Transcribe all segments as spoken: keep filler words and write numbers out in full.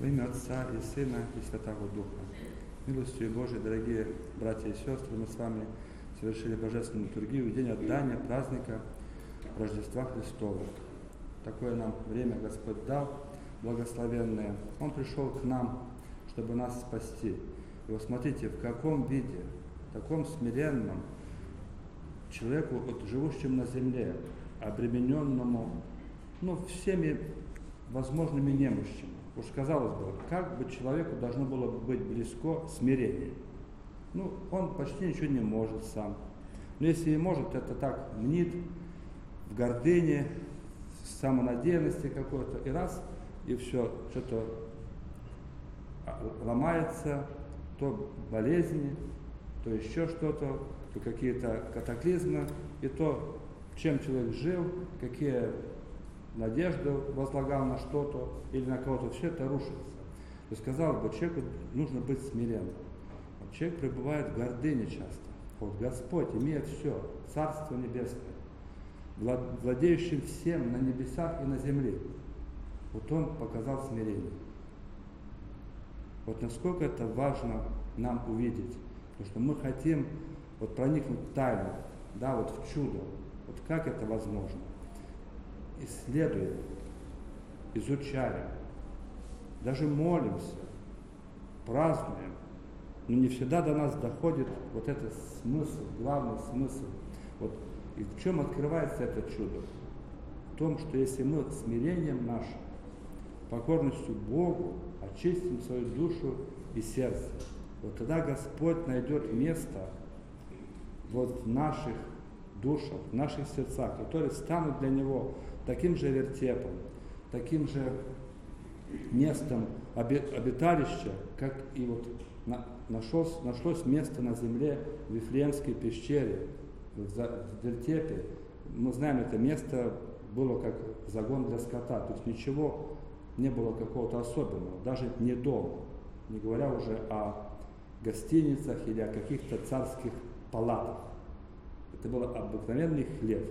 Во имя Отца и Сына и Святого Духа. Милостью Божией, дорогие братья и сестры, мы с вами совершили божественную литургию в день отдания праздника Рождества Христова. Такое нам время Господь дал, благословенное. Он пришел к нам, чтобы нас спасти. И вот смотрите, в каком виде, в таком смиренном человеку, вот, живущему на земле, обремененному, ну, всеми возможными немощами. Уж казалось бы, как бы человеку должно было быть близко смирение. Ну, он почти ничего не может сам. Но если и может, это так мнит, в гордыне, в самонадеянности какой-то, и раз, и все, что-то ломается, то болезни, то еще что-то, то какие-то катаклизмы, и то, чем человек жил, какие надежды возлагал на что-то или на кого-то, все это рушится. То есть, казалось бы, человеку нужно быть смиренным. Вот человек пребывает в гордыне часто. Вот Господь имеет все, Царство Небесное, владеющим всем на небесах и на земле. Вот Он показал смирение. Вот насколько это важно нам увидеть, потому что мы хотим вот проникнуть в тайну, да, вот в чудо. Вот как это возможно? Исследуем, изучаем, даже молимся, празднуем, но не всегда до нас доходит вот этот смысл, главный смысл. Вот, и в чем открывается это чудо? В том, что если мы смирением нашим, покорностью Богу очистим свою душу и сердце, вот тогда Господь найдет место вот в наших душах, в наших сердцах, которые станут для Него таким же вертепом, таким же местом обиталища, как и вот нашлось, нашлось место на земле в Вифлеемской пещере, в вертепе. Мы знаем, это место было как загон для скота, то есть ничего не было какого-то особенного, даже не дом, не говоря уже о гостиницах или о каких-то царских палатах. Это был обыкновенный хлев.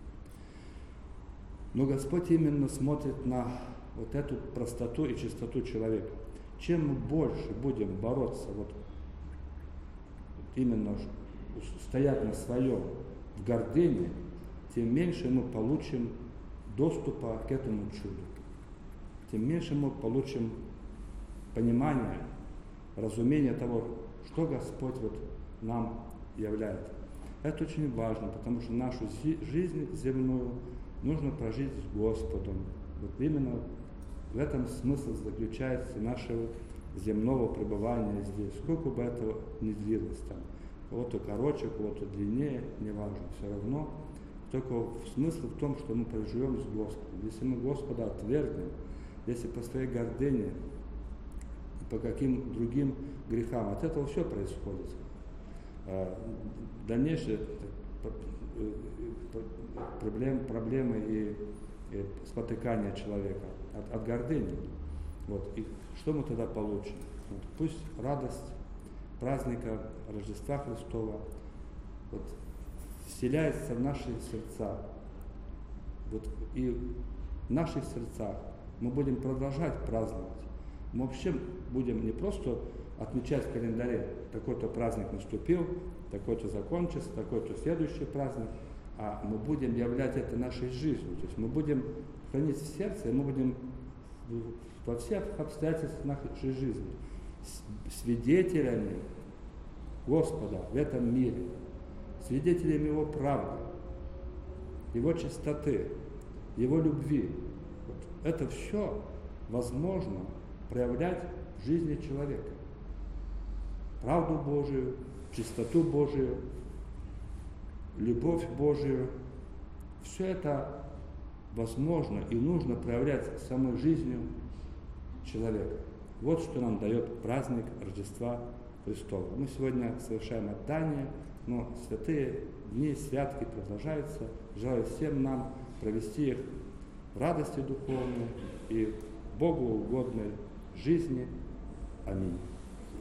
Но Господь именно смотрит на вот эту простоту и чистоту человека. Чем мы больше будем бороться, вот именно стоять на своем в гордыне, тем меньше мы получим доступа к этому чуду. Тем меньше мы получим понимания, разумения того, что Господь вот нам являет. Это очень важно, потому что нашу жизнь земную нужно прожить с Господом. Вот именно в этом смысл заключается нашего земного пребывания здесь. Сколько бы этого ни длилось там, у кого-то короче, у кого-то длиннее, неважно, все равно. Только смысл в том, что мы проживем с Господом. Если мы Господа отвергнем, если по своей гордыне, по каким другим грехам, от этого все происходит. Дальнейшие проблем, проблемы и, и спотыкания человека от, от гордыни. Вот. И что мы тогда получим? Вот. Пусть радость праздника Рождества Христова вот, вселяется в наши сердца. Вот. И в наших сердцах мы будем продолжать праздновать. Мы вообще будем не просто отмечать в календаре, такой-то праздник наступил, такой-то закончится, такой-то следующий праздник, а мы будем являть это нашей жизнью. То есть мы будем хранить в сердце, и мы будем во всех обстоятельствах нашей жизни свидетелями Господа в этом мире, свидетелями Его правды, Его чистоты, Его любви. Вот это все возможно проявлять в жизни человека. Правду Божию, чистоту Божию, любовь Божию. Все это возможно и нужно проявлять самой жизнью человека. Вот что нам дает праздник Рождества Христова. Мы сегодня совершаем отдание, но святые дни, святки продолжаются. Желаю всем нам провести их в радости духовной и Богу угодной жизни. Аминь.